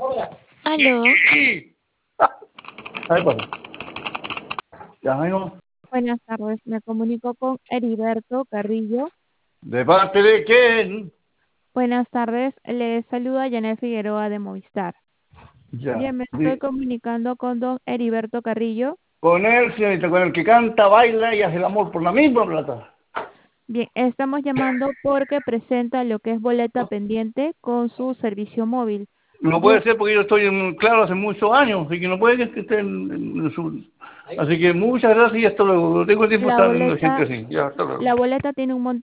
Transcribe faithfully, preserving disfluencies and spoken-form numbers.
Aló, Ahí pasa. Ya, amigo. buenas tardes. Me comunico con Heriberto Carrillo. ¿De parte de quién? Buenas tardes. Le saluda Janet Figueroa de Movistar. Ya. Bien, me estoy Di- comunicando con don Heriberto Carrillo. Con él, señorita, con el que canta, baila y hace el amor por la misma plata. Bien, estamos llamando porque presenta lo que es boleta pendiente con su servicio móvil. No puede Yo, ser porque yo estoy en claro hace muchos años, así que no puede que esté en, en su... Así que muchas gracias y hasta luego. No tengo tiempo de la estar en la gente boleta, así. Ya, hasta luego. la boleta tiene un montón